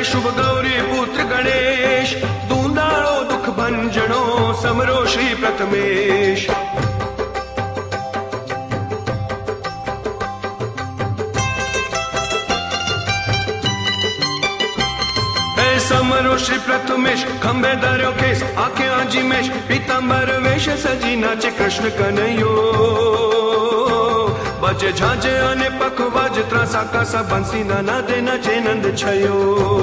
शुभ गौरी पुत्र गणेश, दूंदाळो दुख भंजनो समरो श्री प्रथमेश। समरो श्री प्रथमेश, खंबे धर्यो केस, आंखें आजी मेश, पीतांबर वेश सजी नाचे कृष्ण कन्हैयो। बजे झांझे अने पखवाज, ત્રાસા કાસા બંસી ના નાદે નાચે નંદ છયો।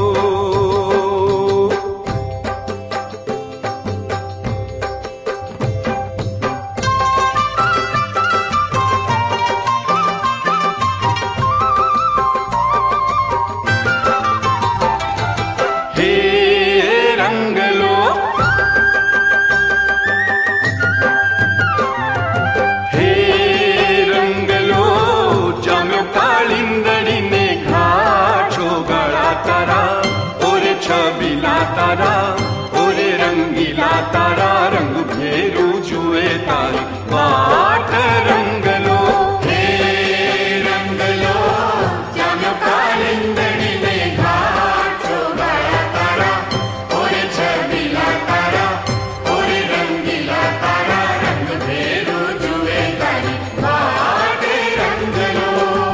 तारा ओरे रंगीला तारा, रंग भेरू जुए तारी वाट रंगलो। हे रंगलो जाम्यो कालिंदड़ी ने घाट छोगाया तारा, ओरे छबीला तारा ओरे रंगीला तारा, रंग भेरू जुए तारी वाट रंगलो।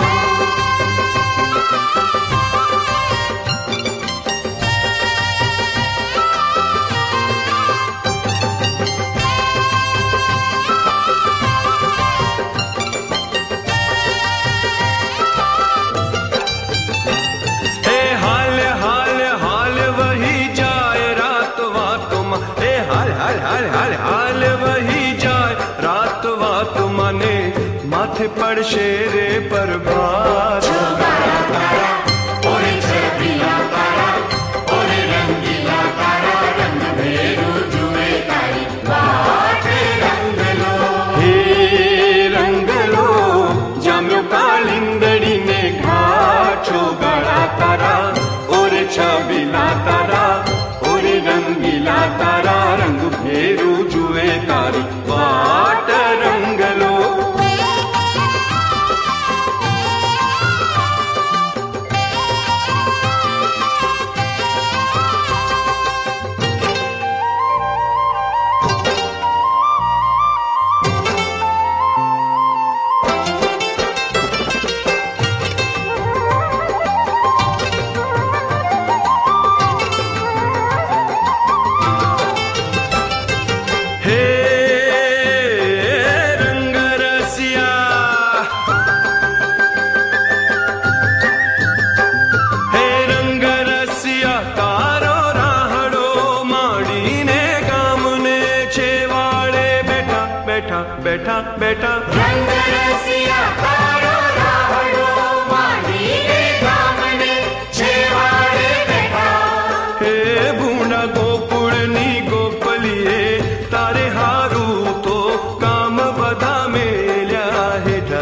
हाल हाल वही जाए रात वात माने, माथे पड़ शेरे पर भार। छोगाया तारा ओरे छबीला तारा ओरे रंगीला तारा, रंग भेरू जुए तारी वाट रंगलो। हे रंगलो जाम्यो कालिंदड़ी ने घाट छोगाया तारा, ओरे छबीला तारा ओरे रंगीला तारा, रंग भेरू जुए तारी वाट रंगलो। बैठा बैठा रंग रसिया तारो राहड़ो, मांडीने गामने छेवाड़े बैठा। हे भूंडा गोकुळनी गोपलिये, तारे हारू तो काम बधा मेल्या हेठा।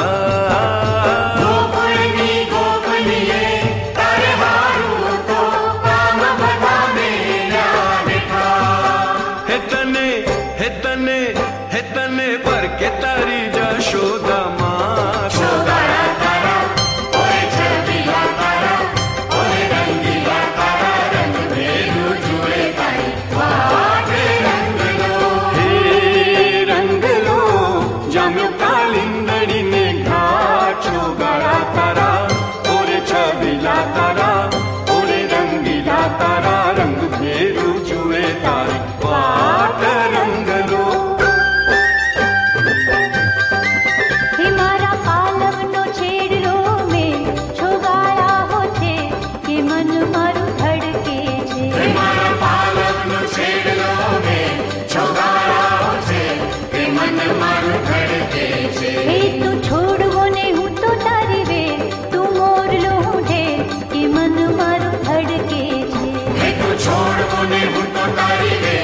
गोकुळनी गोपलिये, तारे हारू तो काम बधा मेल्या हेठा। हे तने पर के तारी जशोदा माँ। छोगाया तारा ओरे छबीला तारा ओरे रंगीला तारा, रंग भेरू जुए तारी वाट रंगलो। हे रंगलो जाम्यो कालिंदड़ी ने घाट छोगाया तारा, ओरे छबीला तारा ओरे रंगीला तारा, रंग भेरू जुए तारी वाट रंगलो। तू छोड़वो ने हूँ तो तारी वे, तू मोर लो हूँ ढेर कि मन मारू धड़के छे। तू छोड़वो ने हूँ तो तारी वे,